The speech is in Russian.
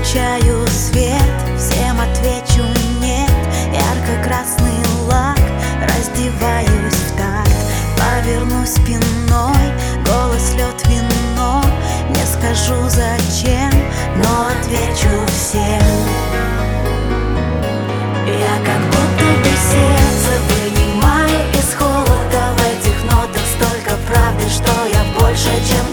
Включаю свет, всем отвечу нет. Ярко-красный лак, раздеваюсь в такт. Повернусь спиной, голос, лед, вино. Не скажу зачем, но отвечу всем. Я как будто бы сердце вынимаю из холода. В этих нотах столько правды, что я больше, чем